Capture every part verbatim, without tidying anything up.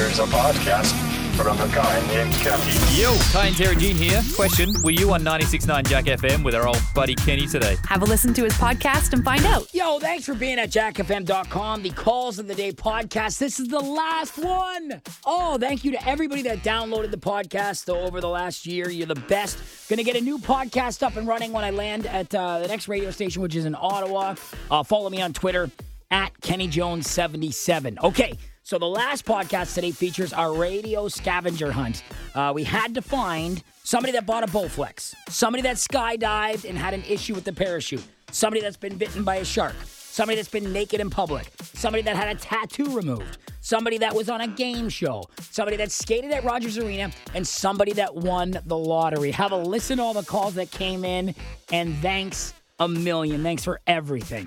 Here's a podcast from the kind named Kenny. Yo, Kai and Tara Jean here. Question, were you on ninety-six point nine Jack F M with our old buddy Kenny today? Have a listen to his podcast and find out. Yo, thanks for being at jack f m dot com, the Calls of the Day podcast. This is the last one. Oh, thank you to everybody that downloaded the podcast over the last year. You're the best. Going to get a new podcast up and running when I land at uh, the next radio station, which is in Ottawa. Uh, follow me on Twitter, at Kenny Jones seventy-seven. Okay. So the last podcast today features our radio scavenger hunt. Uh, we had to find somebody that bought a Bowflex, somebody that skydived and had an issue with the parachute, somebody that's been bitten by a shark, somebody that's been naked in public, somebody that had a tattoo removed, somebody that was on a game show, somebody that skated at Rogers Arena, and somebody that won the lottery. Have a listen to all the calls that came in, and thanks a million. Thanks for everything.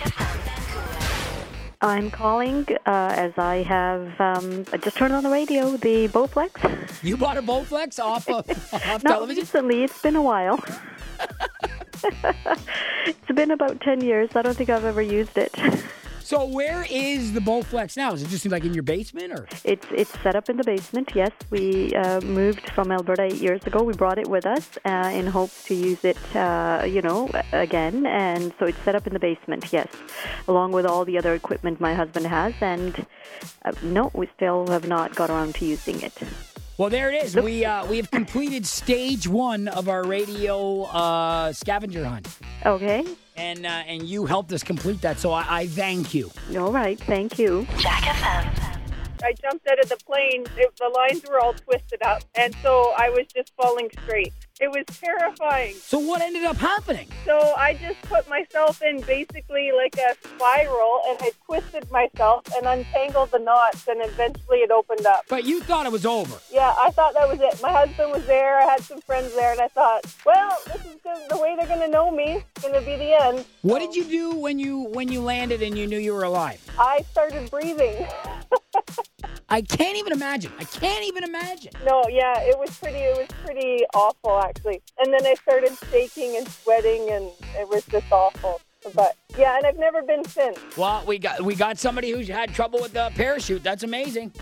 I'm calling uh, as I have um, I just turned on the radio, the Bowflex. You bought a Bowflex off of off Not television? recently. It's been a while. It's been about ten years. I don't think I've ever used it. So where is the Bowflex now? Is it just like in your basement, or? It's it's set up in the basement, yes. We uh, moved from Alberta eight years ago. We brought it with us uh, in hopes to use it, uh, you know, again. And so it's set up in the basement, yes, along with all the other equipment my husband has. And uh, no, we still have not got around to using it. Well, there it is. We uh, we have completed stage one of our radio uh, scavenger hunt. Okay. And uh, and you helped us complete that, so I, I thank you. All right, thank you. Jack F M. I jumped out of the plane. It, the lines were all twisted up, and so I was just falling straight. It was terrifying. So what ended up happening? So I just put myself in basically like a spiral, and I twisted myself and untangled the knots, and eventually it opened up. But you thought it was over. Yeah, I thought that was it. My husband was there. I had some friends there, and I thought, well, this is good. The way they're going to know me. It's going to be the end. What did you do when you when you landed and you knew you were alive? I started breathing. I can't even imagine. I can't even imagine. No, yeah, it was pretty. It was pretty awful, actually. And then I started shaking and sweating, and it was just awful. But yeah, and I've never been since. Well, we got we got somebody who's had trouble with the parachute. That's amazing.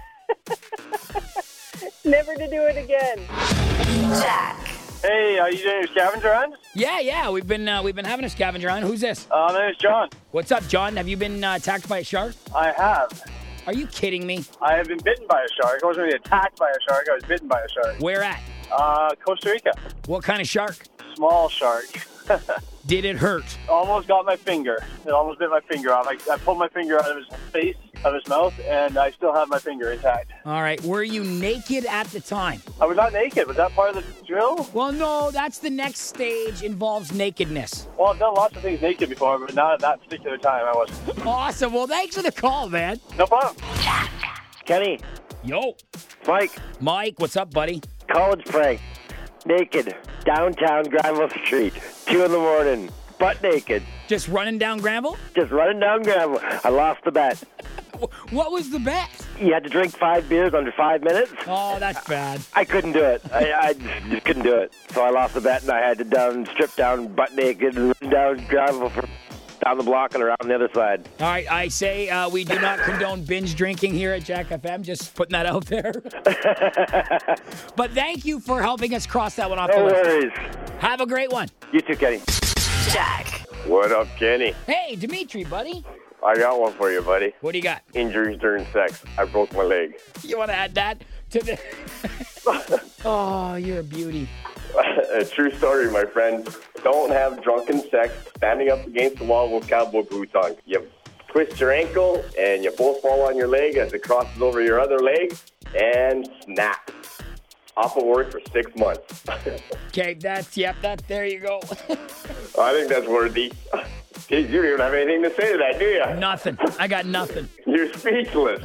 Never to do it again. Jack. Hey, are you doing your scavenger hunt? Yeah, yeah. We've been uh, we've been having a scavenger hunt. Who's this? Uh, my name is John. What's up, John? Have you been uh, attacked by a shark? I have. Are you kidding me? I have been bitten by a shark. I wasn't really attacked by a shark. I was bitten by a shark. Where at? Uh, Costa Rica. What kind of shark? Small shark. Did it hurt? Almost got my finger. It almost bit my finger off. I, I pulled my finger out of his face, out of his mouth, and I still have my finger intact. All right. Were you naked at the time? I was not naked. Was that part of the drill? Well, no. That's the next stage involves nakedness. Well, I've done lots of things naked before, but not at that particular time I wasn't. Awesome. Well, thanks for the call, man. No problem. Kenny, Yo. Mike, Mike, what's up, buddy? college prank, naked, downtown Granville Street, two in the morning, butt naked, Just running down Granville? just running down Granville. I lost the bet. Wh- What was the bet? You had to drink five beers under five minutes. Oh, that's bad. I couldn't do it. I, I just couldn't do it. So I lost the bet, and I had to down, strip down, butt naked, and run down Granville for down the block and around the other side. All right, I say uh, we do not condone binge drinking here at Jack F M. Just putting that out there. But thank you for helping us cross that one off No the list. worries. Have a great one. You too, Kenny. Jack. What up, Kenny? Hey, Dimitri, buddy. I got one for you, buddy. What do you got? Injuries during sex. I broke my leg. You want to add that to the... Oh, you're a beauty. A true story, my friend. Don't have drunken sex standing up against the wall with cowboy boots on. You twist your ankle, and you both fall on your leg as it crosses over your other leg, and snap. Off of work for six months. Okay, that's, yep, that, there you go. I think that's worthy. Geez, you don't even have anything to say to that, do you? Nothing. I got nothing. You're speechless.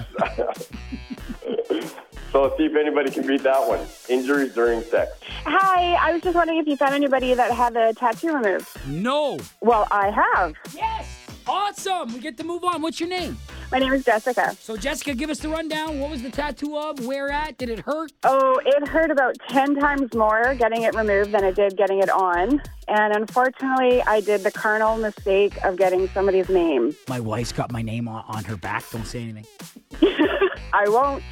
So let's see if anybody can beat that one. Injuries during sex. Hi, I was just wondering if you found anybody that had a tattoo removed. No. Well, I have. Yes. Awesome. We get to move on. What's your name? My name is Jessica. So, Jessica, give us the rundown. What was the tattoo of? Where at? Did it hurt? Oh, it hurt about ten times more getting it removed than it did getting it on. And unfortunately, I did the carnal mistake of getting somebody's name. My wife's got my name on, on her back. Don't say anything. I won't.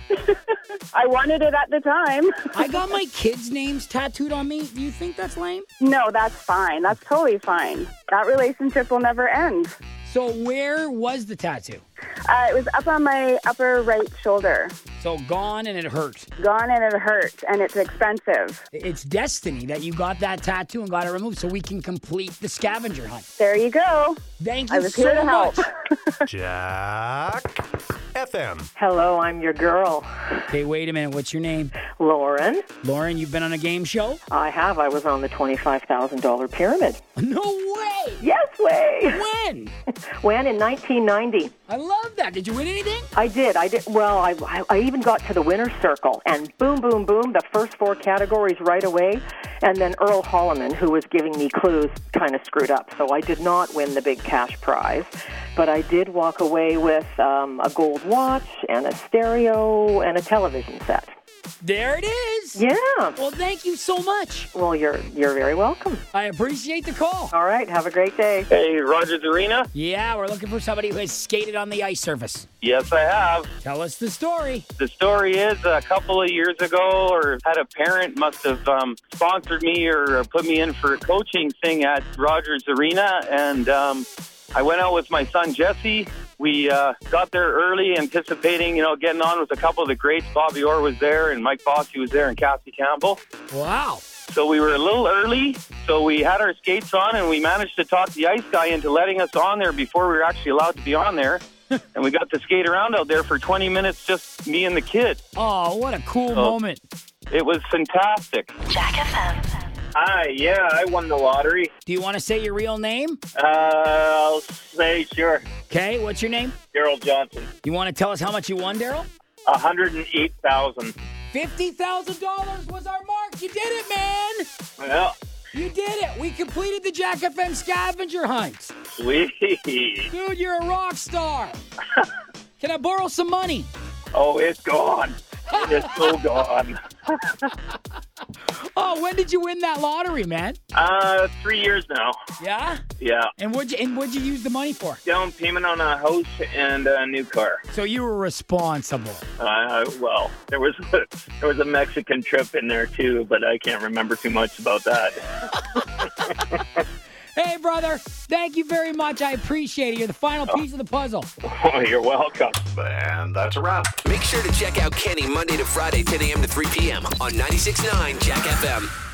I wanted it at the time. I got my kids' names tattooed on me. Do you think that's lame? No, that's fine. That's totally fine. That relationship will never end. So where was the tattoo? Uh, it was up on my upper right shoulder. So gone and it hurt. Gone and it hurt, and it's expensive. It's destiny that you got that tattoo and got it removed so we can complete the scavenger hunt. There you go. Thank you I was so here to help. much. Jack F M. Hello, I'm your girl. Okay, wait a minute. What's your name? Lauren. Lauren, you've been on a game show? I have. I was on the twenty-five thousand dollars pyramid. No way! Yes way! When? When? In nineteen ninety. I love that. Did you win anything? I did. I did. Well, I, I, I even got to the winner's circle, and boom, boom, boom, the first four categories right away. And then Earl Holliman, who was giving me clues, kind of screwed up. So I did not win the big cash prize. But I did walk away with um, a gold watch and a stereo and a television set. There it is. Yeah. Well, thank you so much. Well, you're you're very welcome. I appreciate the call. All right. Have a great day. Hey, Rogers Arena? Yeah, we're looking for somebody who has skated on the ice surface. Yes, I have. Tell us the story. The story is a couple of years ago, or had a parent must have um, sponsored me or put me in for a coaching thing at Rogers Arena, and um, I went out with my son Jesse. We uh, got there early, anticipating, you know, getting on with a couple of the greats. Bobby Orr was there, and Mike Bossy was there, and Cassie Campbell. Wow. So we were a little early, so we had our skates on, and we managed to talk the ice guy into letting us on there before we were actually allowed to be on there. And we got to skate around out there for twenty minutes, just me and the kid. Oh, what a cool So, moment. It was fantastic. Jack F M. Hi, yeah, I won the lottery. Do you want to say your real name? Uh, I'll say sure. Okay, what's your name? Daryl Johnson. You want to tell us how much you won, Daryl? one hundred eight thousand. fifty thousand dollars was our mark. You did it, man. Yeah. You did it. We completed the Jack F M scavenger hunt. Sweet. Dude, you're a rock star. Can I borrow some money? Oh, it's gone. It's so gone. Oh, when did you win that lottery, man? Uh, three years now. Yeah? Yeah. And what'd you, and what'd you use the money for? Down payment on a house and a new car. So you were responsible. Uh, well, there was a, there was a Mexican trip in there too, but I can't remember too much about that. Hey, brother, thank you very much. I appreciate it. You're the final piece of the puzzle. Oh, you're welcome. And that's a wrap. Make sure to check out Kenny Monday to Friday, ten a.m. to three p.m. on ninety-six point nine Jack F M.